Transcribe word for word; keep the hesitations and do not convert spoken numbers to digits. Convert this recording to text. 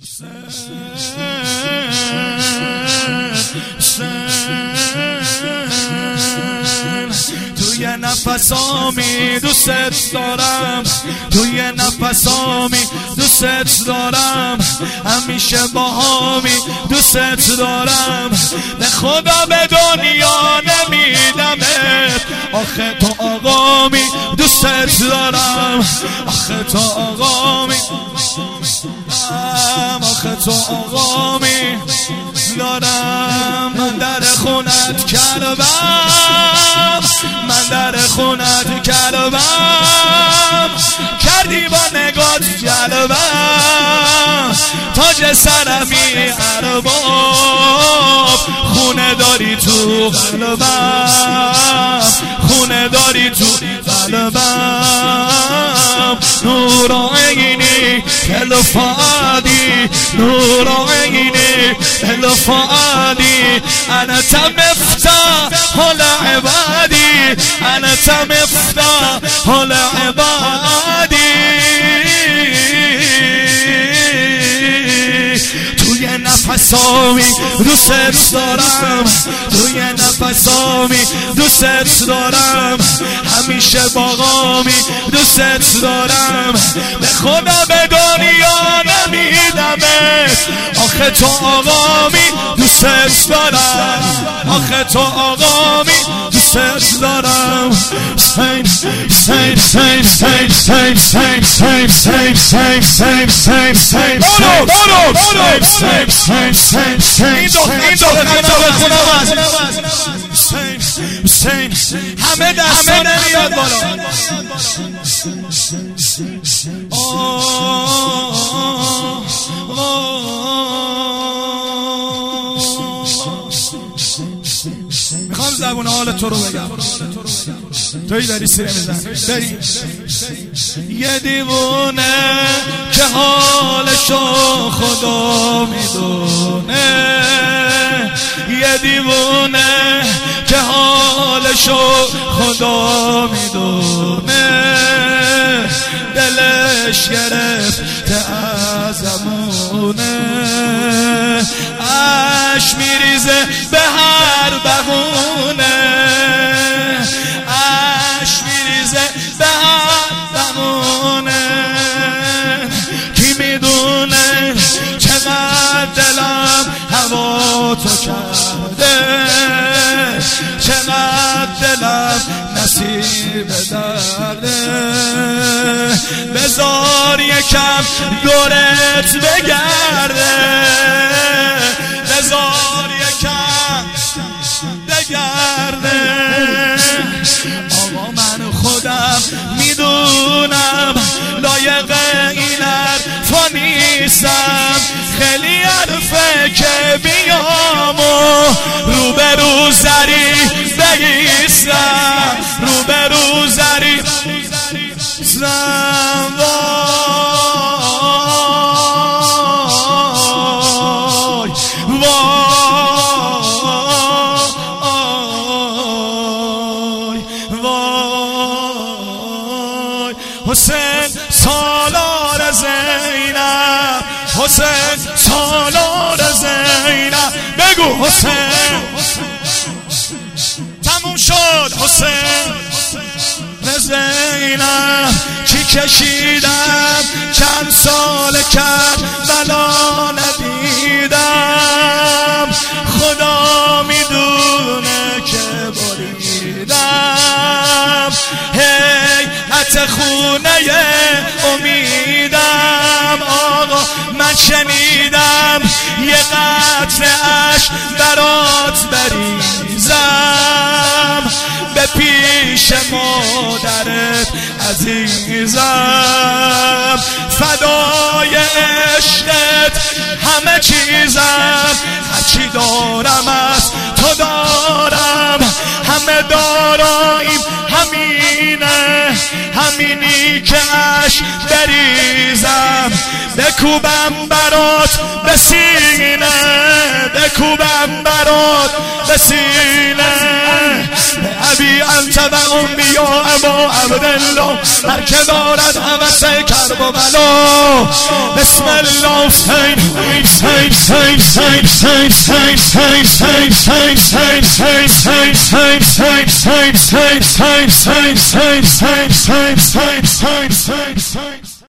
توی نفسامی دوست دارم، توی نفسامی دوست دارم، همیشه با هامی دوست دارم، به خدا به دنیا نمیدمت، آخه تو آقامی دوست دارم، آخه تو آقامی، آخه تو آقامی دارم. من در خونت کلبم، من در خونت کلبم، کردی با نگات جلبم، تاج سرمی ارباب، خونه داری تو قلبم، خونه داری تو قلبم، نور عینی دل فؤادی، نور عینی دل فؤادی، انت مفتاح العبادی، انت مفتاح العبادی. توی نفسامی دوست دارم، توی نفسامی دوست دارم، همیشه باغامی دوست دارم، به خدا به دنیا نمیدمت، آخه تو آقامی دوست دارم، آخه تو آقامی دوست دارم. سین سین سین سین سین سین سین سین سین سین سین سین بولو بولو بولو سین سین سین سین این دو این دو خدا خداوند سین سین همه دستان نمیاد بالا. میخوام زبون حال تو رو بگم، توی داری سیره میزن بری. یه دیوونه که حالشو خدا میدونه، یه دیوونه که حالشو خدا میدونه، دلش گرفته از زمونه، اش میریزه به هر بهونه، اش میریزه به هر بهونه، کی میدونه چقدر دلم هوا تو کرده، چقدر دلم نصیب درده، بذار یکم دورت بگرده، بذار یکم بگرده. آقا من خودم میدونم لایق این حرفا نیستم، خیلی حرفه که بیام و رو به رو زری بگیستم، رو به رو زری بگیستم. وای وای وای حسین سالار زینب، حسین سالار زینب، بگو حسین تموم شد. حسین زینب چی کشیدم چند سال کرد بلا ندیدم، خدا میدونه که بریدم، هیئت خونه امیدم. آقا من شنیدم یه قطره اشک برات بریزم، به پیش مادرت عزیزم، فدای عشقت همه چیزم، هرچی دارم از تو دارم، همه داراییم همینه، همینی که عشق بریزم، بکوبم برات به سینه، بکوبم برات به سینه. ابی انت و امی یا ابا عبدالله، هر که دارد هوس کرب و بلا، بسم الله حسین Time, time, time, time, time, time, time, time, time, time, time.